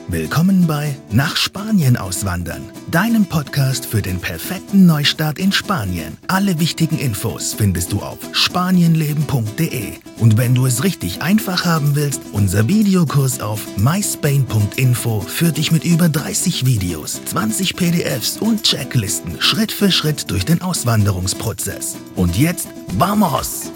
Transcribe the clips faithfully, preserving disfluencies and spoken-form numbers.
Willkommen bei Nach Spanien auswandern, deinem Podcast für den perfekten Neustart in Spanien. Alle wichtigen Infos findest du auf spanienleben punkt de. Und wenn du es richtig einfach haben willst, unser Videokurs auf my spain punkt info führt dich mit über dreißig Videos, zwanzig P D Fs und Checklisten Schritt für Schritt durch den Auswanderungsprozess. Und jetzt, vamos!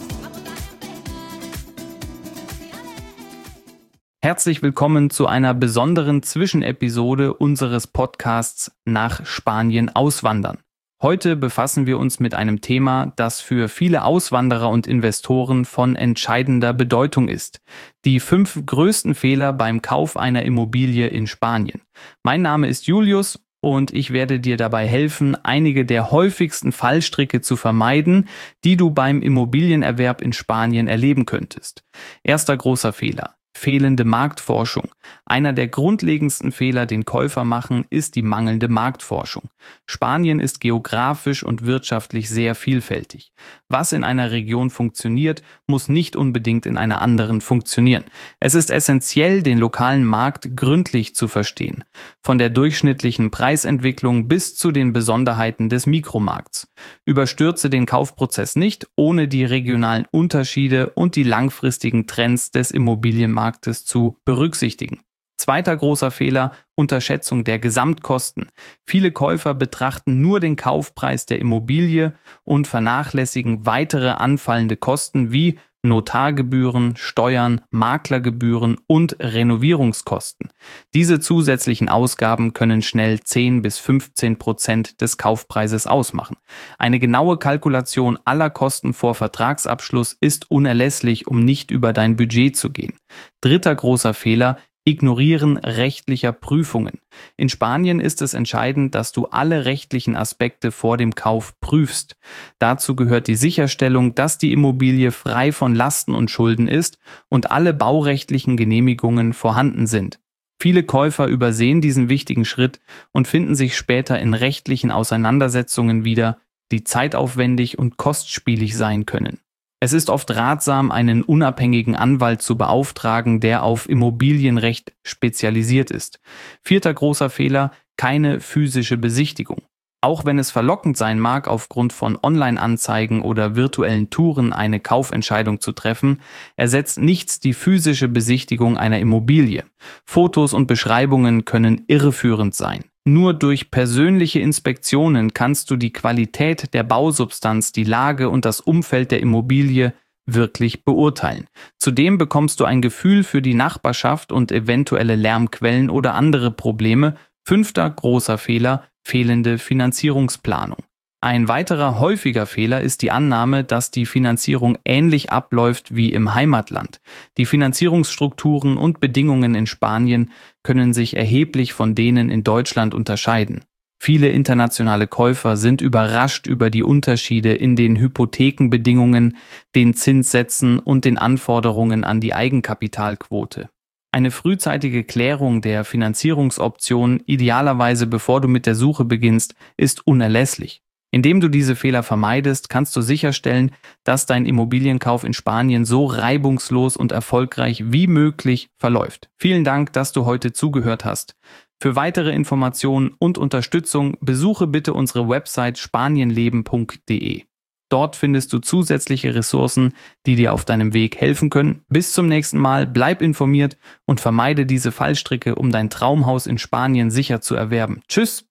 Herzlich willkommen zu einer besonderen Zwischenepisode unseres Podcasts Nach Spanien auswandern. Heute befassen wir uns mit einem Thema, das für viele Auswanderer und Investoren von entscheidender Bedeutung ist. Die fünf größten Fehler beim Kauf einer Immobilie in Spanien. Mein Name ist Julius und ich werde dir dabei helfen, einige der häufigsten Fallstricke zu vermeiden, die du beim Immobilienerwerb in Spanien erleben könntest. Erster großer Fehler: fehlende Marktforschung. Einer der grundlegendsten Fehler, den Käufer machen, ist die mangelnde Marktforschung. Spanien ist geografisch und wirtschaftlich sehr vielfältig. Was in einer Region funktioniert, muss nicht unbedingt in einer anderen funktionieren. Es ist essentiell, den lokalen Markt gründlich zu verstehen. Von der durchschnittlichen Preisentwicklung bis zu den Besonderheiten des Mikromarkts. Überstürze den Kaufprozess nicht, ohne die regionalen Unterschiede und die langfristigen Trends des Immobilienmarktes zu berücksichtigen. Zweiter großer Fehler: Unterschätzung der Gesamtkosten. Viele Käufer betrachten nur den Kaufpreis der Immobilie und vernachlässigen weitere anfallende Kosten wie Notargebühren, Steuern, Maklergebühren und Renovierungskosten. Diese zusätzlichen Ausgaben können schnell zehn bis fünfzehn Prozent des Kaufpreises ausmachen. Eine genaue Kalkulation aller Kosten vor Vertragsabschluss ist unerlässlich, um nicht über dein Budget zu gehen. Dritter großer Fehler: Ignorieren rechtlicher Prüfungen. In Spanien ist es entscheidend, dass du alle rechtlichen Aspekte vor dem Kauf prüfst. Dazu gehört die Sicherstellung, dass die Immobilie frei von Lasten und Schulden ist und alle baurechtlichen Genehmigungen vorhanden sind. Viele Käufer übersehen diesen wichtigen Schritt und finden sich später in rechtlichen Auseinandersetzungen wieder, die zeitaufwendig und kostspielig sein können. Es ist oft ratsam, einen unabhängigen Anwalt zu beauftragen, der auf Immobilienrecht spezialisiert ist. Vierter großer Fehler: keine physische Besichtigung. Auch wenn es verlockend sein mag, aufgrund von Online-Anzeigen oder virtuellen Touren eine Kaufentscheidung zu treffen, ersetzt nichts die physische Besichtigung einer Immobilie. Fotos und Beschreibungen können irreführend sein. Nur durch persönliche Inspektionen kannst du die Qualität der Bausubstanz, die Lage und das Umfeld der Immobilie wirklich beurteilen. Zudem bekommst du ein Gefühl für die Nachbarschaft und eventuelle Lärmquellen oder andere Probleme. Fünfter großer Fehler: fehlende Finanzierungsplanung. Ein weiterer häufiger Fehler ist die Annahme, dass die Finanzierung ähnlich abläuft wie im Heimatland. Die Finanzierungsstrukturen und Bedingungen in Spanien können sich erheblich von denen in Deutschland unterscheiden. Viele internationale Käufer sind überrascht über die Unterschiede in den Hypothekenbedingungen, den Zinssätzen und den Anforderungen an die Eigenkapitalquote. Eine frühzeitige Klärung der Finanzierungsoptionen, idealerweise bevor du mit der Suche beginnst, ist unerlässlich. Indem du diese Fehler vermeidest, kannst du sicherstellen, dass dein Immobilienkauf in Spanien so reibungslos und erfolgreich wie möglich verläuft. Vielen Dank, dass du heute zugehört hast. Für weitere Informationen und Unterstützung besuche bitte unsere Website spanienleben punkt de. Dort findest du zusätzliche Ressourcen, die dir auf deinem Weg helfen können. Bis zum nächsten Mal, bleib informiert und vermeide diese Fallstricke, um dein Traumhaus in Spanien sicher zu erwerben. Tschüss!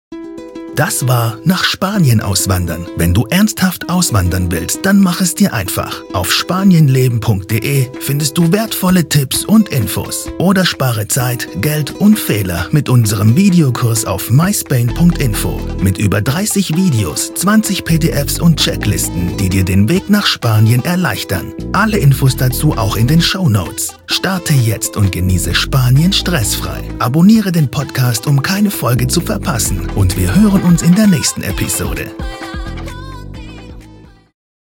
Das war Nach Spanien auswandern. Wenn du ernsthaft auswandern willst, dann mach es dir einfach. Auf spanienleben punkt de findest du wertvolle Tipps und Infos. Oder spare Zeit, Geld und Fehler mit unserem Videokurs auf my spain punkt info. Mit über dreißig Videos, zwanzig P D Fs und Checklisten, die dir den Weg nach Spanien erleichtern. Alle Infos dazu auch in den Shownotes. Starte jetzt und genieße Spanien stressfrei. Abonniere den Podcast, um keine Folge zu verpassen. Und wir hören uns in der nächsten Episode.